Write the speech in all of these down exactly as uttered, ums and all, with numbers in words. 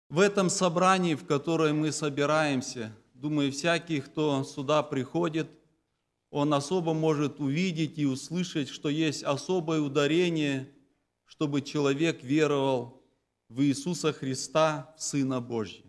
В этом собрании, в которое мы собираемся, думаю, всякий, кто сюда приходит, он особо может увидеть и услышать, что есть особое ударение, чтобы человек веровал в Иисуса Христа, в Сына Божьего.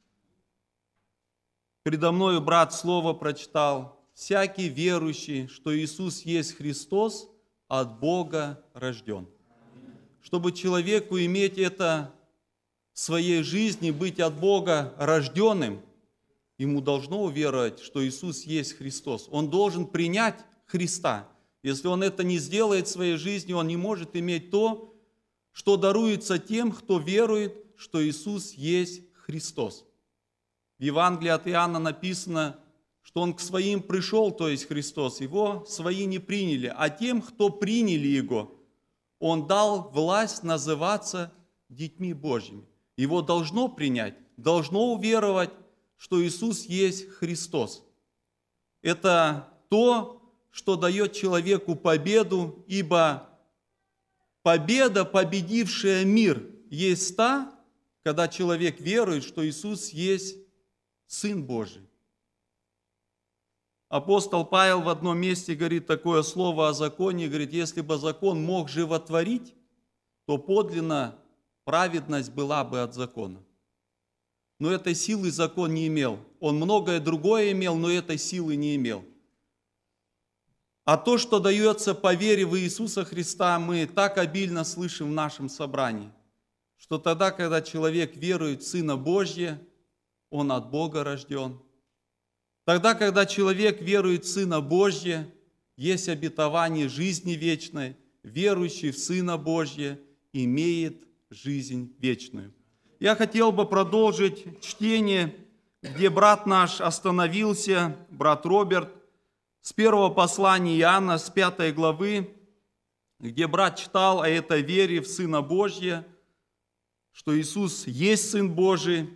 Предо мною брат слово прочитал: «Всякий верующий, что Иисус есть Христос, от Бога рожден». Чтобы человеку иметь это в своей жизни, быть от Бога рожденным, ему должно уверовать, что Иисус есть Христос. Он должен принять Христа. Если он это не сделает в своей жизни, он не может иметь то, что даруется тем, кто верует, что Иисус есть Христос. В Евангелии от Иоанна написано, что Он к своим пришел, то есть Христос, Его свои не приняли, а тем, кто приняли Его, Он дал власть называться детьми Божьими. Его должно принять, должно уверовать, что Иисус есть Христос. Это то, что дает человеку победу, ибо победа, победившая мир, есть та, когда человек верует, что Иисус есть Сын Божий. Апостол Павел в одном месте говорит такое слово о законе, говорит, если бы закон мог животворить, то подлинно праведность была бы от закона. Но этой силы закон не имел. Он многое другое имел, но этой силы не имел. А то, что дается по вере в Иисуса Христа, мы так обильно слышим в нашем собрании, что тогда, когда человек верует в Сына Божьего, он от Бога рожден. Тогда, когда человек верует в Сына Божьего, есть обетование жизни вечной, верующий в Сына Божьего имеет жизнь вечную. Я хотел бы продолжить чтение, где брат наш остановился, брат Роберт, с первого послания Иоанна, с пятой главы, где брат читал о этой вере в Сына Божьего, что Иисус есть Сын Божий.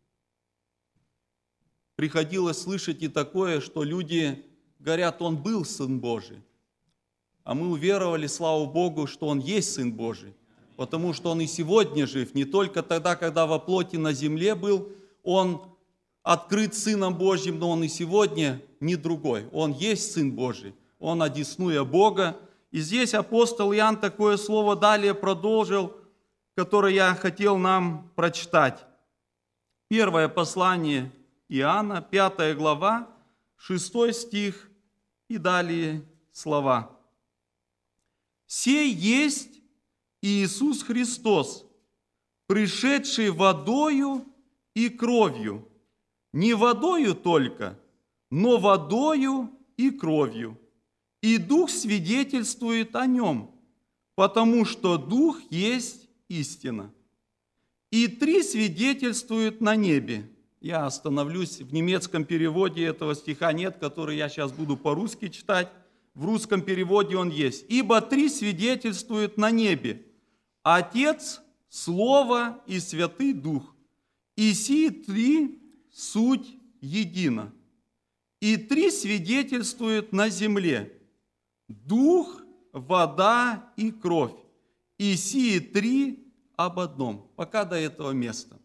Приходилось слышать и такое, что люди говорят, Он был Сын Божий. А мы уверовали, слава Богу, что Он есть Сын Божий. Потому что Он и сегодня жив. Не только тогда, когда во плоти на земле был, Он открыт Сыном Божьим, но Он и сегодня не другой. Он есть Сын Божий. Он одесную Бога. И здесь апостол Иоанн такое слово далее продолжил, которое я хотел нам прочитать. Первое послание Иоанна, пятая глава, шестой стих и далее слова. «Сей есть Иисус Христос, пришедший водою и кровью, не водою только, но водою и кровью, и Дух свидетельствует о Нем, потому что Дух есть истина. И три свидетельствуют на небе». Я остановлюсь, в немецком переводе этого стиха нет, который я сейчас буду по-русски читать. В русском переводе он есть. «Ибо три свидетельствуют на небе: Отец, Слово и Святый Дух. И сии три суть едина. И три свидетельствуют на земле: Дух, вода и кровь. И сии три об одном». Пока до этого места.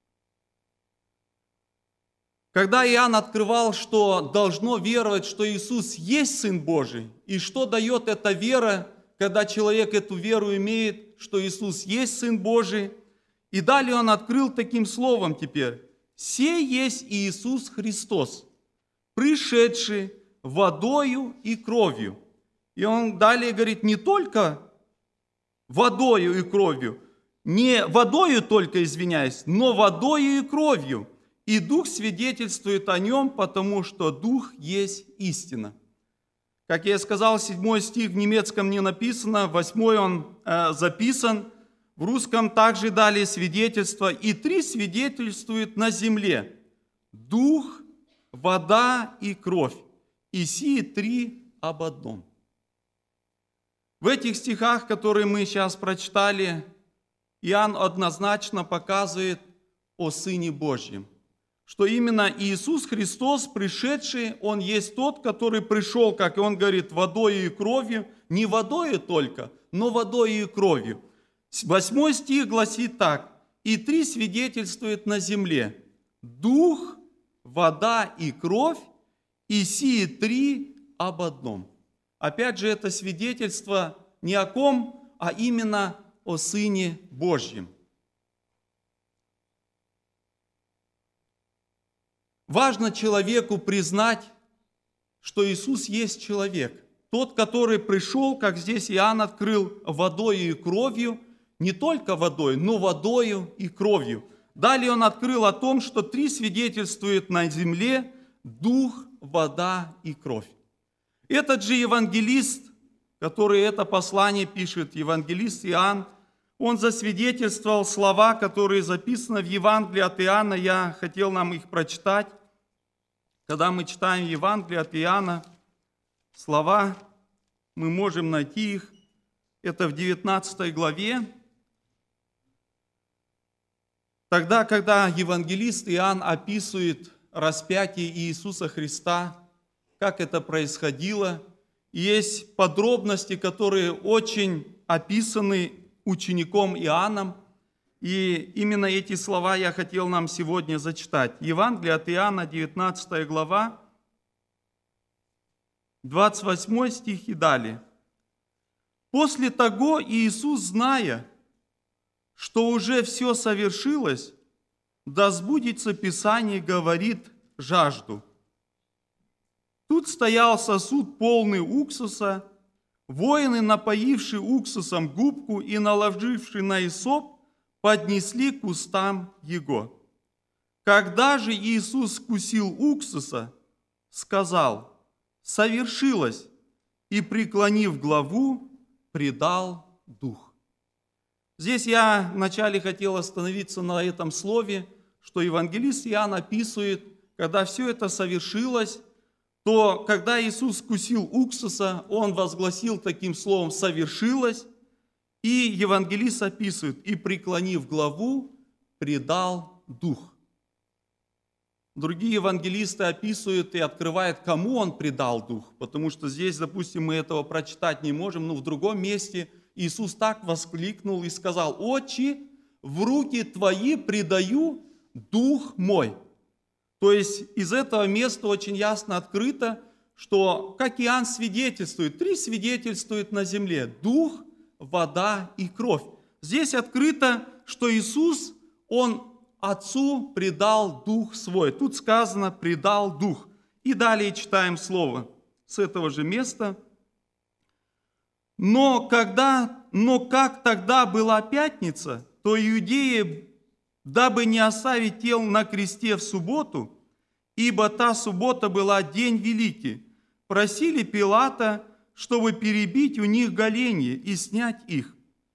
Когда Иоанн открывал, что должно веровать, что Иисус есть Сын Божий, и что дает эта вера, когда человек эту веру имеет, что Иисус есть Сын Божий, и далее он открыл таким словом теперь: «Сей есть Иисус Христос, пришедший водою и кровью». И он далее говорит, не только водою и кровью, не водою только, извиняюсь, но водою и кровью. И Дух свидетельствует о Нем, потому что Дух есть истина. Как я сказал, седьмой стих в немецком не написано, восьмой он э, записан, в русском также далее свидетельство. И три свидетельствуют на земле: Дух, вода и кровь. И сии три об одном. В этих стихах, которые мы сейчас прочитали, Иоанн однозначно показывает о Сыне Божьем. Что именно Иисус Христос, пришедший, Он есть тот, который пришел, как Он говорит, водою и кровью, не водою только, но водою и кровью. Восьмой стих гласит так: и три свидетельствуют на земле: дух, вода и кровь, и сии три об одном. Опять же, это свидетельство не о ком, а именно о Сыне Божьем. Важно человеку признать, что Иисус есть человек. Тот, который пришел, как здесь Иоанн открыл, водою и кровью, не только водой, но водою и кровью. Далее он открыл о том, что три свидетельствуют на земле: дух, вода и кровь. Этот же евангелист, который это послание пишет, евангелист Иоанн, он засвидетельствовал слова, которые записаны в Евангелии от Иоанна. Я хотел нам их прочитать. Когда мы читаем Евангелие от Иоанна, слова, мы можем найти их. Это в девятнадцатой главе. Тогда, когда евангелист Иоанн описывает распятие Иисуса Христа, как это происходило, есть подробности, которые очень описаны учеником Иоанном, и именно эти слова я хотел нам сегодня зачитать. Евангелие от Иоанна, девятнадцатая глава, двадцать восьмой стих и далее. «После того Иисус, зная, что уже все совершилось, да сбудется Писание, говорит: жажду. Тут стоял сосуд, полный уксуса. Воины, напоившие уксусом губку и наложившие на исоп, поднесли к устам его. Когда же Иисус вкусил уксуса, сказал: совершилось, и, преклонив главу, предал дух». Здесь я вначале хотел остановиться на этом слове, что евангелист Иоанн описывает, когда все это совершилось, то когда Иисус вкусил уксуса, Он возгласил таким словом «совершилось», и евангелист описывает: «и, преклонив главу, предал дух». Другие евангелисты описывают и открывают, кому Он предал дух, потому что здесь, допустим, мы этого прочитать не можем, но в другом месте Иисус так воскликнул и сказал: «Отче, в руки Твои предаю дух мой». То есть из этого места очень ясно открыто, что, как Иоанн свидетельствует, три свидетельствуют на земле: дух, вода и кровь. Здесь открыто, что Иисус, Он Отцу предал дух свой. Тут сказано: предал дух. И далее читаем слово с этого же места. Но, когда, но как тогда была пятница, то иудеи, дабы не оставить тел на кресте в субботу, ибо та суббота была день великий, просили Пилата, чтобы перебить у них голенья и снять их.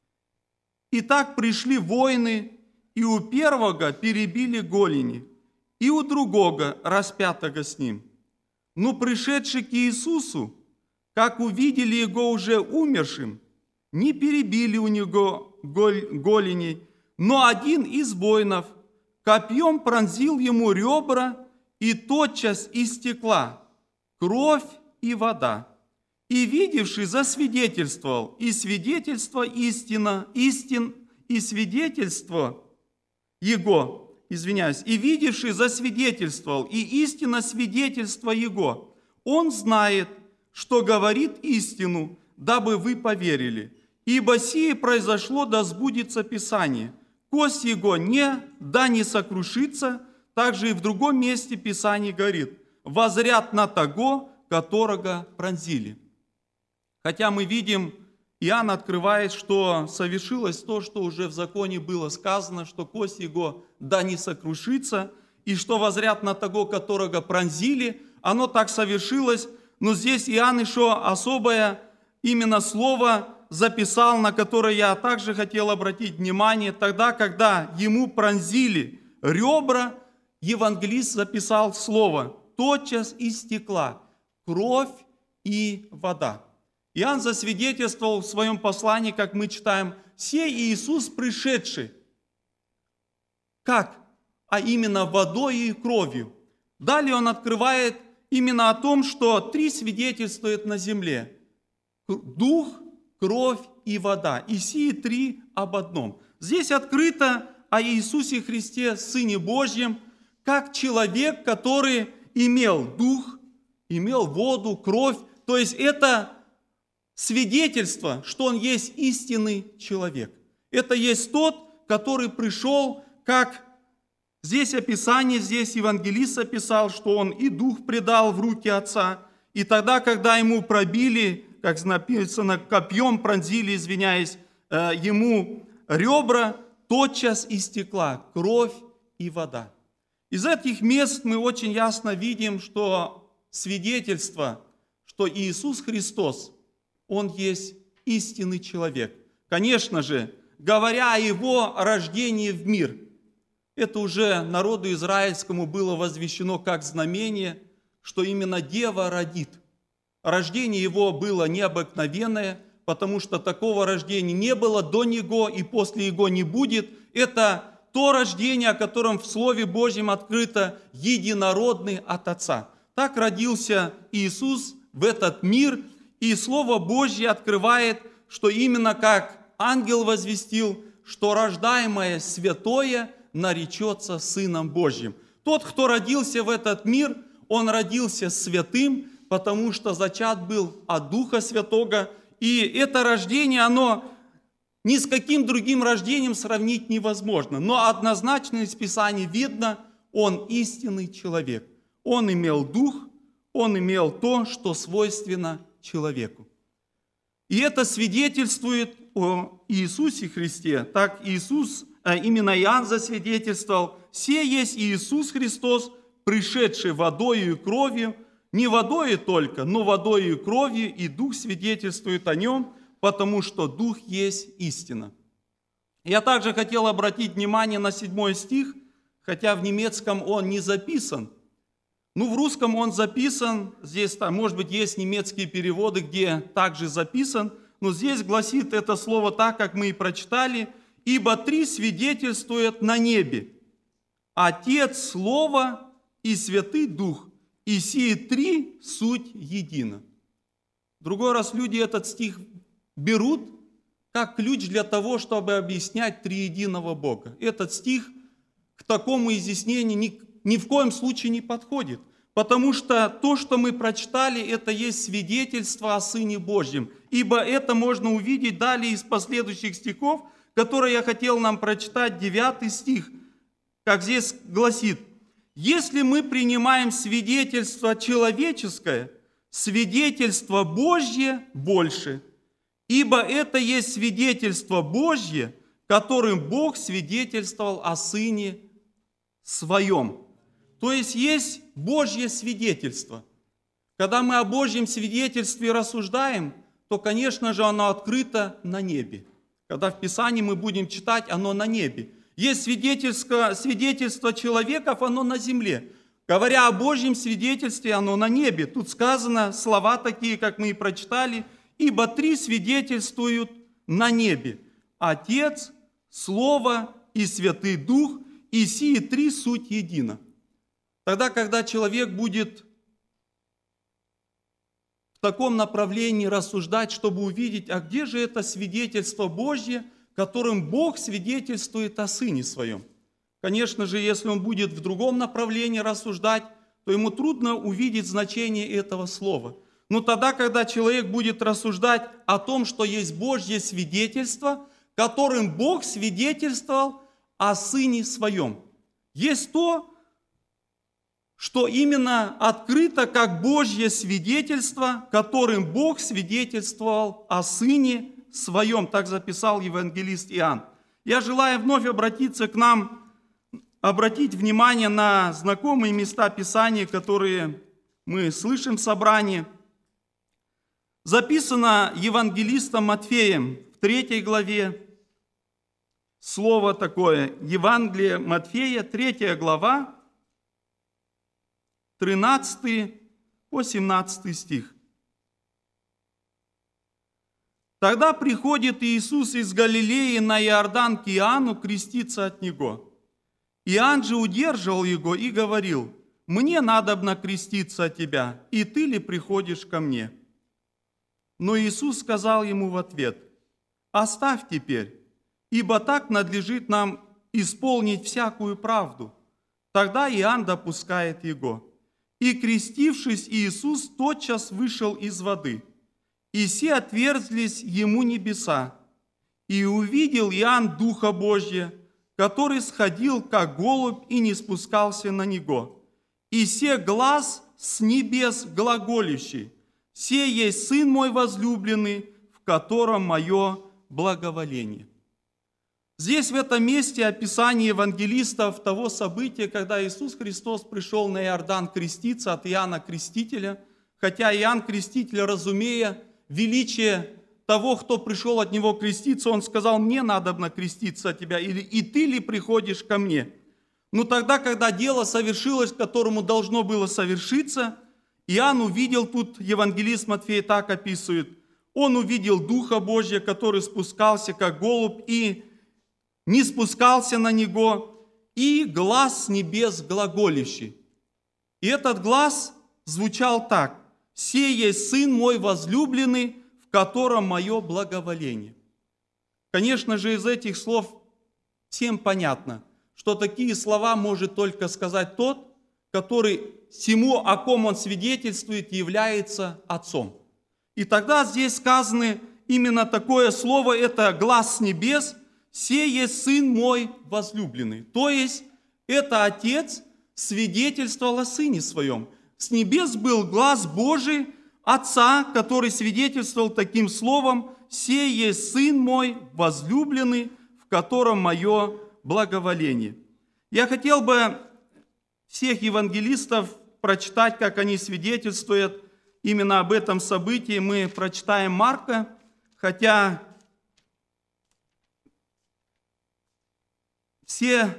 И так пришли воины, и у первого перебили голени, и у другого распятого с ним. Но пришедшие к Иисусу, как увидели его уже умершим, не перебили у него голени, но один из воинов копьем пронзил ему ребра, и тотчас истекла кровь и вода. И видевший засвидетельствовал, и свидетельство истина, истин, и свидетельство его, извиняюсь, и видевший засвидетельствовал, и истина свидетельство его. Он знает, что говорит истину, дабы вы поверили. Ибо сие произошло, да сбудется Писание. Кость его не, да не сокрушится. Также и в другом месте Писание говорит: возрят на того, которого пронзили. Хотя мы видим, Иоанн открывает, что совершилось то, что уже в законе было сказано, что кость его да не сокрушится, и что возрят на того, которого пронзили. Оно так совершилось, но здесь Иоанн еще особое именно слово записал, на которое я также хотел обратить внимание. Тогда, когда ему пронзили ребра, евангелист записал слово: тотчас истекла кровь и вода. Иоанн засвидетельствовал в своем послании, как мы читаем: «Сей Иисус пришедший». Как? А именно водой и кровью. Далее он открывает именно о том, что три свидетельствуют на земле: дух, кровь и вода. И сии три об одном. Здесь открыто о Иисусе Христе, Сыне Божьем, как человек, который имел дух, имел воду, кровь. То есть это свидетельство, что он есть истинный человек. Это есть тот, который пришел, как здесь описание, здесь евангелист описал, что он и дух предал в руки Отца. И тогда, когда ему пробили, как написано, копьем пронзили, извиняюсь, ему ребра, тотчас истекла кровь и вода. Из этих мест мы очень ясно видим, что свидетельство, что Иисус Христос, Он есть истинный человек. Конечно же, говоря о Его рождении в мир, это уже народу израильскому было возвещено как знамение, что именно Дева родит. Рождение Его было необыкновенное, потому что такого рождения не было до Него и после Его не будет. Это то рождение, о котором в Слове Божьем открыто, единородный от Отца. Так родился Иисус в этот мир, и Слово Божье открывает, что именно как ангел возвестил, что рождаемое святое наречется Сыном Божьим. Тот, кто родился в этот мир, он родился святым, потому что зачат был от Духа Святого, и это рождение, оно ни с каким другим рождением сравнить невозможно. Но однозначно из Писаний видно, он истинный человек. Он имел дух, он имел то, что свойственно человеку. И это свидетельствует о Иисусе Христе. Так Иисус, а именно Иоанн засвидетельствовал, «Се есть Иисус Христос, пришедший водою и кровью, не водою только, но водою и кровью, и Дух свидетельствует о нем, потому что Дух есть истина». Я также хотел обратить внимание на седьмой стих, хотя в немецком он не записан. Ну, в русском он записан, здесь, там, может быть, есть немецкие переводы, где также записан, но здесь гласит это слово так, как мы и прочитали, «Ибо три свидетельствуют на небе, Отец, Слово и Святый Дух, и сии три суть едино». Другой раз люди этот стих берут как ключ для того, чтобы объяснять триединого Бога. Этот стих к такому изъяснению ни, ни в коем случае не подходит, потому что то, что мы прочитали, это есть свидетельство о Сыне Божьем, ибо это можно увидеть далее из последующих стихов, которые я хотел нам прочитать, девятый стих, как здесь гласит: «Если мы принимаем свидетельство человеческое, свидетельство Божье больше, ибо это есть свидетельство Божье, которым Бог свидетельствовал о Сыне Своем». То есть есть Божье свидетельство. Когда мы о Божьем свидетельстве рассуждаем, то, конечно же, оно открыто на небе. Когда в Писании мы будем читать, оно на небе. Есть свидетельство, свидетельство человеков, оно на земле. Говоря о Божьем свидетельстве, оно на небе. Тут сказано слова такие, как мы и прочитали, «Ибо три свидетельствуют на небе: Отец, Слово и Святый Дух, и сии три суть едино». Тогда, когда человек будет в таком направлении рассуждать, чтобы увидеть, а где же это свидетельство Божье, которым Бог свидетельствует о Сыне Своем? Конечно же, если он будет в другом направлении рассуждать, то ему трудно увидеть значение этого слова. Но тогда, когда человек будет рассуждать о том, что есть Божье свидетельство, которым Бог свидетельствовал о Сыне Своем, есть то, что именно открыто как Божье свидетельство, которым Бог свидетельствовал о Сыне Своем. Так записал евангелист Иоанн. Я желаю вновь обратиться к нам, обратить внимание на знакомые места Писания, которые мы слышим в собрании. Записано евангелистом Матфеем в третьей главе слово такое. Евангелие Матфея, третья глава, тринадцатый по семнадцатый стих. «Тогда приходит Иисус из Галилеи на Иордан к Иоанну креститься от Него. Иоанн же удерживал Его и говорил: „Мне надобно креститься от Тебя, и Ты ли приходишь ко мне?“ Но Иисус сказал ему в ответ: „Оставь теперь, ибо так надлежит нам исполнить всякую правду. Тогда Иоанн допускает его. И, крестившись, Иисус тотчас вышел из воды, и се отверзлись ему небеса, и увидел Иоанн Духа Божия, который сходил, как голубь, и не спускался на него. И се глас с небес глаголющий: «Се есть Сын мой возлюбленный, в котором мое благоволение». Здесь в этом месте описание евангелистов того события, когда Иисус Христос пришел на Иордан креститься от Иоанна Крестителя, хотя Иоанн Креститель, разумея величие того, кто пришел от него креститься, он сказал: «Мне надобно креститься от тебя, или и ты ли приходишь ко мне?» Но тогда, когда дело совершилось, которому должно было совершиться, Иоанн увидел, тут евангелист Матфей так описывает, он увидел Духа Божия, который спускался, как голубь, и не спускался на него, и глас с небес глаголющий. И этот глас звучал так: «Се есть Сын мой возлюбленный, в котором мое благоволение». Конечно же, из этих слов всем понятно, что такие слова может только сказать тот, который всему, о ком он свидетельствует, является Отцом. И тогда здесь сказано именно такое слово, это глас с небес: «Се есть Сын мой возлюбленный». То есть, это Отец свидетельствовал о Сыне Своем. С небес был глас Божий, Отца, который свидетельствовал таким словом: «Се есть Сын мой возлюбленный, в котором мое благоволение». Я хотел бы всех евангелистов прочитать, как они свидетельствуют именно об этом событии. Мы прочитаем Марка, хотя все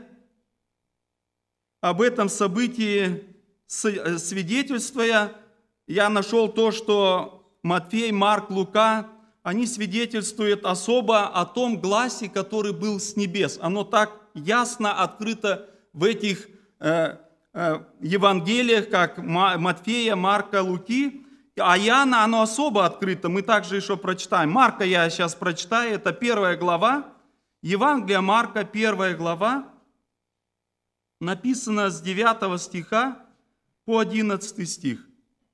об этом событии свидетельствуя, я нашел то, что Матфей, Марк, Лука, они свидетельствуют особо о том гласе, который был с небес. Оно так ясно открыто в этих э, э, Евангелиях, как Матфея, Марка, Луки. А Иоанна оно особо открыто. Мы также еще прочитаем. Марка я сейчас прочитаю, это первая глава. Евангелие Марка, первая глава, написано с девятого стиха по одиннадцатый стих.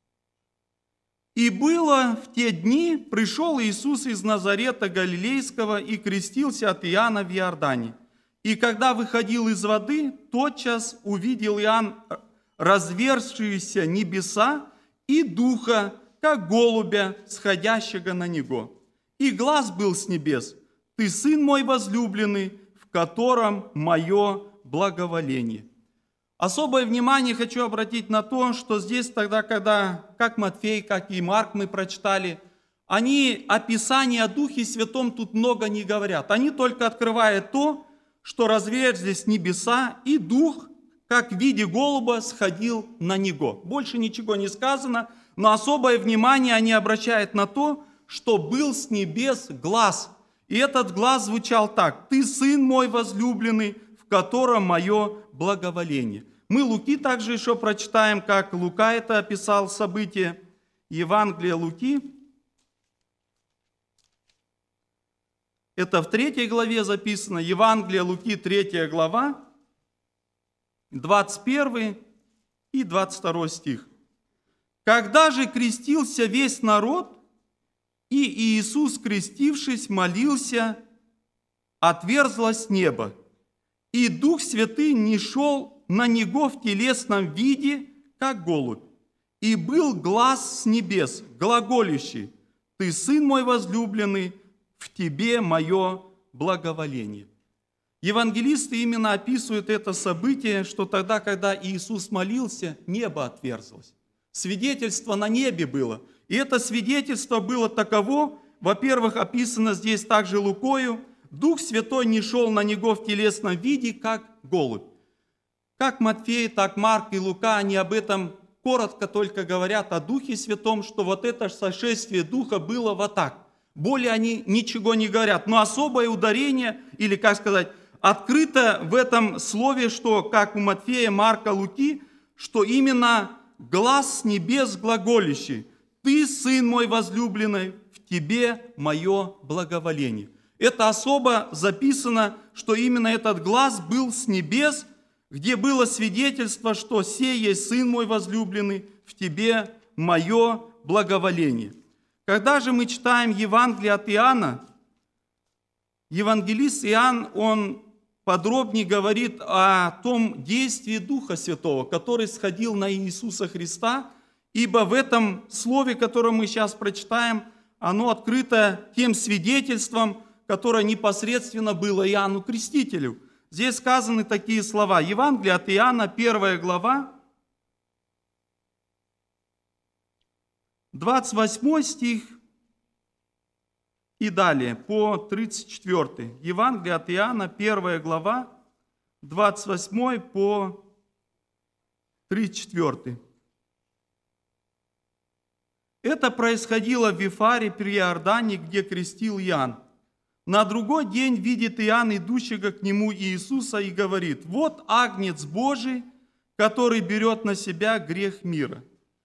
«И было в те дни, пришел Иисус из Назарета Галилейского и крестился от Иоанна в Иордане. И когда выходил из воды, тотчас увидел Иоанн разверзшиеся небеса и Духа, как голубя, сходящего на него. И глас был с небес: «Ты Сын мой возлюбленный, в котором мое благоволение». Особое внимание хочу обратить на то, что здесь тогда, когда, как Матфей, как и Марк мы прочитали, они описания о Духе Святом тут много не говорят. Они только открывают то, что разверзлись небеса, и Дух, как в виде голуба, сходил на него. Больше ничего не сказано, но особое внимание они обращают на то, что был с небес глас. И этот глас звучал так: «Ты Сын мой возлюбленный, в котором мое благоволение». Мы Луки также еще прочитаем, как Лука это описал событие. Евангелие Луки. Это в третьей главе записано. Евангелие Луки, третья глава, двадцать первый и двадцать второй стих. «Когда же крестился весь народ, и Иисус, крестившись, молился, отверзлось небо, и Дух Святый нишел на него в телесном виде, как голубь. И был глас с небес, глаголющий: «Ты Сын мой возлюбленный, в тебе мое благоволение». Евангелисты именно описывают это событие, что тогда, когда Иисус молился, небо отверзлось. Свидетельство на небе было. И это свидетельство было таково, во-первых, описано здесь также Лукою: Дух Святой не шел на него в телесном виде, как голубь. Как Матфей, так Марк и Лука, они об этом коротко только говорят о Духе Святом, что вот это сошествие Духа было вот так. Более они ничего не говорят. Но особое ударение, или, как сказать, открыто в этом слове, что, как у Матфея, Марка, Луки, что именно глас с небес глаголющий: «Ты, Сын мой возлюбленный, в тебе мое благоволение». Это особо записано, что именно этот глас был с небес, где было свидетельство, что «Сей есть Сын мой возлюбленный, в Тебе мое благоволение». Когда же мы читаем Евангелие от Иоанна, евангелист Иоанн, он подробнее говорит о том действии Духа Святого, который сходил на Иисуса Христа, ибо в этом слове, которое мы сейчас прочитаем, оно открыто тем свидетельством, которое непосредственно было Иоанну Крестителю. Здесь сказаны такие слова. Евангелие от Иоанна, первая глава, двадцать восьмой стих и далее, по тридцать четвёртый. Евангелие от Иоанна, первая глава, двадцать восьмой по тридцать четвёртый. Это происходило в Вифаре при Иордане, где крестил Иоанн. На другой день видит Иоанн, идущего к нему Иисуса, и говорит: «Вот Агнец Божий, который берет на себя грех мира.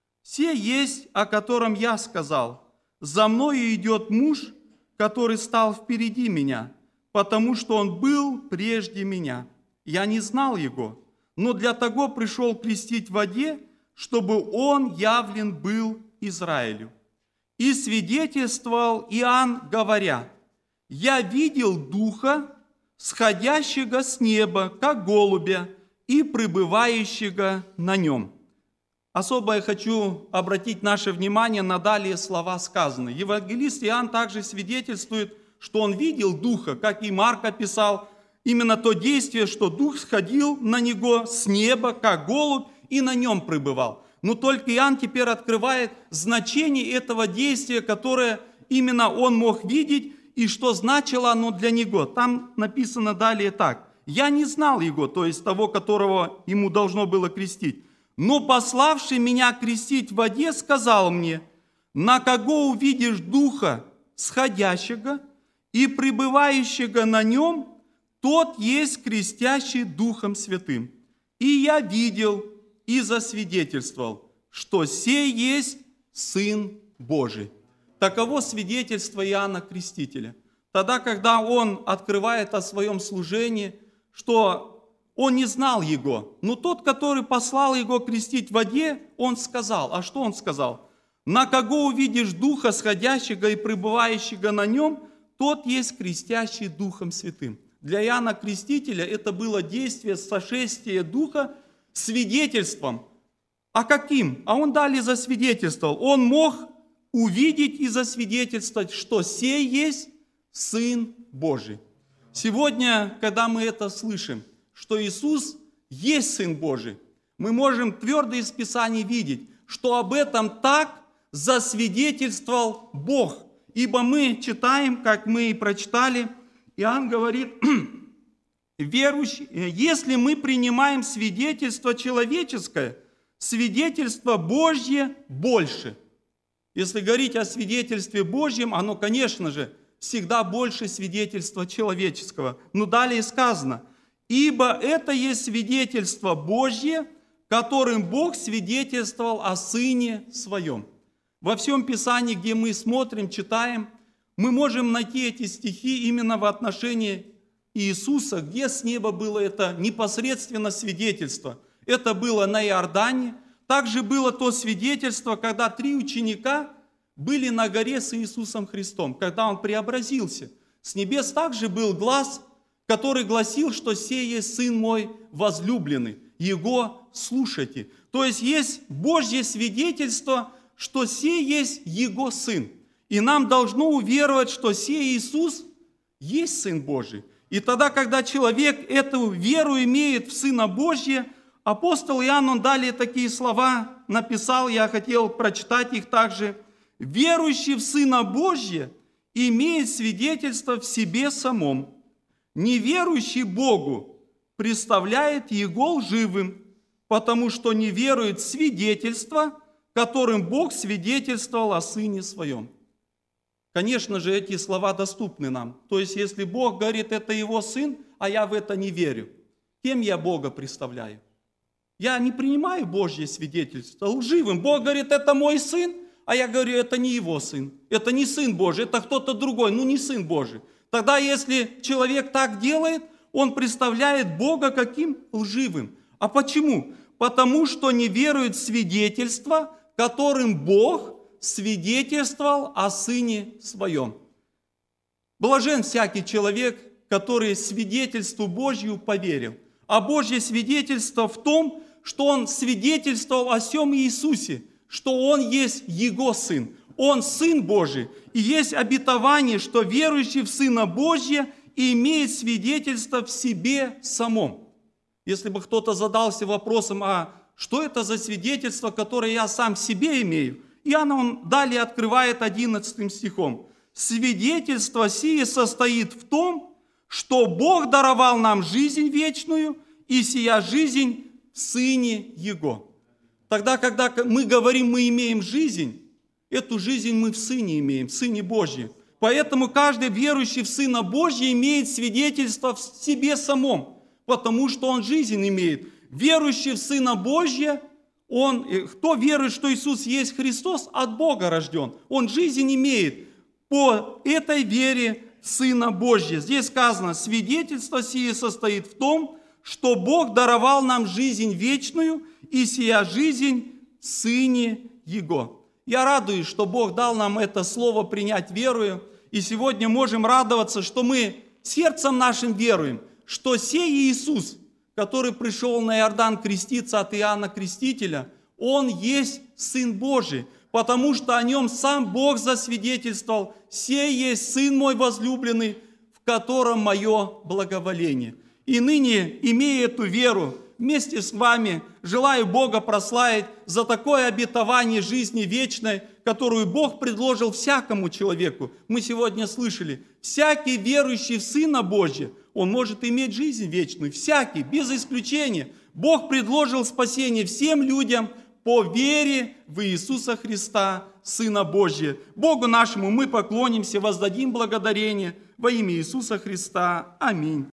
Се есть, о котором я сказал: за мною идет муж, который стал впереди меня, потому что он был прежде меня. Я не знал его, но для того пришел крестить в воде, чтобы он явлен был Израилю». И свидетельствовал Иоанн, говоря: «Я видел Духа, сходящего с неба, как голубя, и пребывающего на нем». Особо я хочу обратить наше внимание на далее слова сказанные. Евангелист Иоанн также свидетельствует, что он видел Духа, как и Марк описал, именно то действие, что Дух сходил на него с неба, как голубь, и на нем пребывал. Но только Иоанн теперь открывает значение этого действия, которое именно он мог видеть, и что значило оно для него. Там написано далее так: «Я не знал его», то есть того, которого ему должно было крестить. «Но пославший меня крестить в воде сказал мне: на кого увидишь Духа сходящего и пребывающего на нем, тот есть крестящий Духом Святым. И я видел и засвидетельствовал, что сей есть Сын Божий». Таково свидетельство Иоанна Крестителя. Тогда, когда он открывает о своем служении, что он не знал его, но тот, который послал его крестить в воде, он сказал. А что он сказал? «На кого увидишь Духа сходящего и пребывающего на нем, тот есть крестящий Духом Святым». Для Иоанна Крестителя это было действие сошествия Духа свидетельством. А каким? А он далее засвидетельствовал. Он мог увидеть и засвидетельствовать, что сей есть Сын Божий. Сегодня, когда мы это слышим, что Иисус есть Сын Божий, мы можем твердо из Писаний видеть, что об этом так засвидетельствовал Бог. Ибо мы читаем, как мы и прочитали, Иоанн говорит: верующий, если мы принимаем свидетельство человеческое, свидетельство Божье больше. Если говорить о свидетельстве Божьем, оно, конечно же, всегда больше свидетельства человеческого. Но далее сказано: «Ибо это есть свидетельство Божье, которым Бог свидетельствовал о Сыне Своем». Во всем Писании, где мы смотрим, читаем, мы можем найти эти стихи именно в отношении Иисуса, где с неба было это непосредственно свидетельство. Это было на Иордане. Также было то свидетельство, когда три ученика были на горе с Иисусом Христом, когда Он преобразился. С небес также был глас, который гласил, что «сей есть Сын мой возлюбленный, Его слушайте». То есть есть Божье свидетельство, что сей есть Его Сын. И нам должно уверовать, что сей Иисус есть Сын Божий. И тогда, когда человек эту веру имеет в Сына Божьего, апостол Иоанн, он далее такие слова написал, я хотел прочитать их также. «Верующий в Сына Божьего имеет свидетельство в себе самом. Неверующий Богу представляет Его лживым, потому что не верует в свидетельство, которым Бог свидетельствовал о Сыне Своем». Конечно же, эти слова доступны нам. То есть, если Бог говорит, это Его Сын, а я в это не верю, кем я Бога представляю? Я не принимаю Божье свидетельство лживым. Бог говорит, это мой Сын, а я говорю, это не Его Сын. Это не Сын Божий, это кто-то другой, ну не Сын Божий. Тогда, если человек так делает, он представляет Бога каким? Лживым. А почему? Потому что не верует в свидетельство, которым Бог свидетельствовал о Сыне Своем. Блажен всякий человек, который свидетельству Божью поверил. А Божье свидетельство в том, что Он свидетельствовал о сем Иисусе, что Он есть Его Сын. Он Сын Божий. И есть обетование, что верующий в Сына Божьего имеет свидетельство в себе самом. Если бы кто-то задался вопросом, а что это за свидетельство, которое я сам в себе имею? Иоанн он далее открывает одиннадцатым стихом. Свидетельство сие состоит в том, что Бог даровал нам жизнь вечную, и сия жизнь в Сыне Его. Тогда, когда мы говорим, мы имеем жизнь, эту жизнь мы в Сыне имеем, в Сыне Божьем. Поэтому каждый верующий в Сына Божьего имеет свидетельство в себе самом, потому что он жизнь имеет. Верующий в Сына Божьего, он, кто верует, что Иисус есть Христос, от Бога рожден. Он жизнь имеет по этой вере Сына Божьего. Здесь сказано, свидетельство сие состоит в том, что Бог даровал нам жизнь вечную, и сия жизнь в Сыне Его. Я радуюсь, что Бог дал нам это слово принять верою, и сегодня можем радоваться, что мы сердцем нашим веруем, что сей Иисус, который пришел на Иордан креститься от Иоанна Крестителя, Он есть Сын Божий, потому что о Нем сам Бог засвидетельствовал, сей есть Сын мой возлюбленный, в котором мое благоволение. И ныне, имея эту веру, вместе с вами желаю Бога прославить за такое обетование жизни вечной, которую Бог предложил всякому человеку. Мы сегодня слышали, всякий верующий в Сына Божия, он может иметь жизнь вечную, всякий, без исключения. Бог предложил спасение всем людям по вере в Иисуса Христа, Сына Божия. Богу нашему мы поклонимся, воздадим благодарение во имя Иисуса Христа. Аминь.